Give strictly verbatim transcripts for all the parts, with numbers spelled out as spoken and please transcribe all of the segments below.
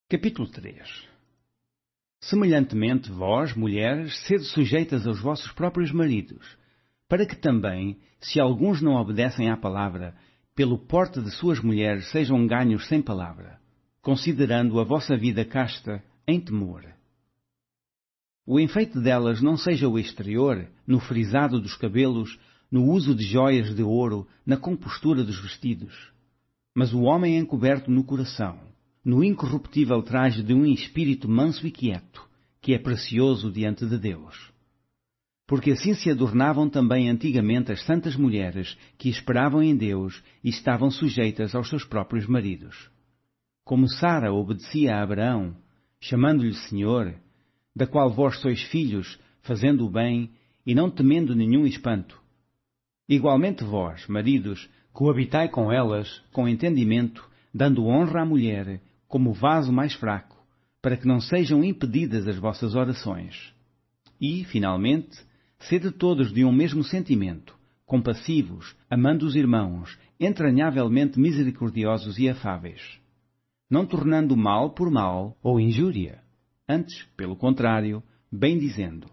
Capítulo três. Semelhantemente, vós, mulheres, sede sujeitas aos vossos próprios maridos, para que também, se alguns não obedecem à palavra, pelo porte de suas mulheres sejam ganhos sem palavra, considerando a vossa vida casta em temor. O enfeite delas não seja o exterior, no frisado dos cabelos, no uso de joias de ouro, na compostura dos vestidos, mas o homem encoberto no coração, no incorruptível traje de um espírito manso e quieto, que é precioso diante de Deus. Porque assim se adornavam também antigamente as santas mulheres que esperavam em Deus e estavam sujeitas aos seus próprios maridos. Como Sara obedecia a Abraão, chamando-lhe Senhor, da qual vós sois filhos, fazendo o bem e não temendo nenhum espanto. Igualmente vós, maridos, coabitai com elas, com entendimento, dando honra à mulher, como vaso mais fraco, para que não sejam impedidas as vossas orações. E, finalmente, sede todos de um mesmo sentimento, compassivos, amando os irmãos, entranhavelmente misericordiosos e afáveis, não tornando mal por mal ou injúria, antes, pelo contrário, bem dizendo.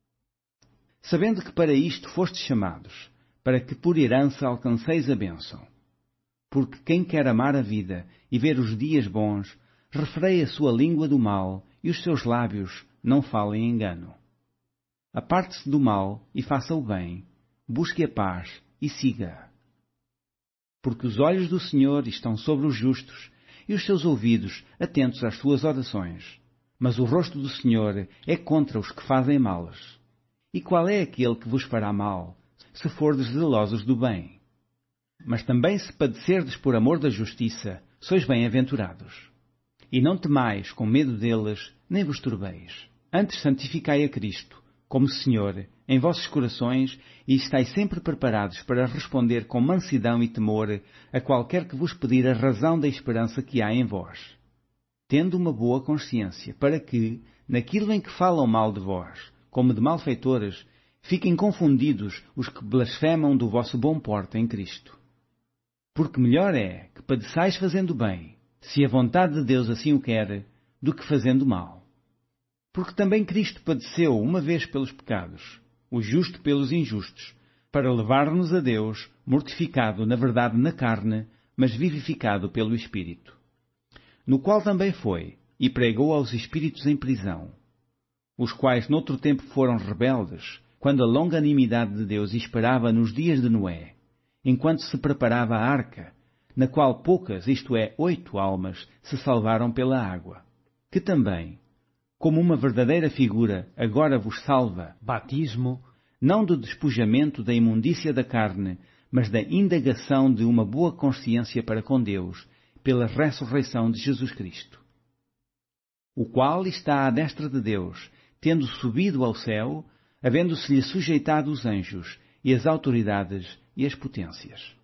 Sabendo que para isto fostes chamados, para que por herança alcanceis a bênção. Porque quem quer amar a vida e ver os dias bons, refreie a sua língua do mal e os seus lábios não falem engano. Aparte-se do mal e faça o bem, busque a paz e siga. Porque os olhos do Senhor estão sobre os justos e os seus ouvidos atentos às suas orações. Mas o rosto do Senhor é contra os que fazem males. E qual é aquele que vos fará mal, se fordes zelosos do bem? Mas também se padecerdes por amor da justiça, sois bem-aventurados. E não temais com medo deles, nem vos turbeis. Antes santificai a Cristo, como Senhor, em vossos corações, e estáis sempre preparados para responder com mansidão e temor a qualquer que vos pedir a razão da esperança que há em vós. Tendo uma boa consciência, para que, naquilo em que falam mal de vós, como de malfeitores, fiquem confundidos os que blasfemam do vosso bom porte em Cristo. Porque melhor é que padeçais fazendo bem, se a vontade de Deus assim o quer, do que fazendo mal. Porque também Cristo padeceu uma vez pelos pecados, o justo pelos injustos, para levar-nos a Deus, mortificado na verdade na carne, mas vivificado pelo Espírito. No qual também foi, e pregou aos espíritos em prisão, os quais noutro tempo foram rebeldes, quando a longanimidade de Deus esperava nos dias de Noé, enquanto se preparava a arca, na qual poucas, isto é, oito almas, se salvaram pela água, que também, como uma verdadeira figura, agora vos salva, batismo, não do despojamento da imundícia da carne, mas da indagação de uma boa consciência para com Deus, pela ressurreição de Jesus Cristo, o qual está à destra de Deus, tendo subido ao céu, havendo-se-lhe sujeitado os anjos, e as autoridades, e as potências.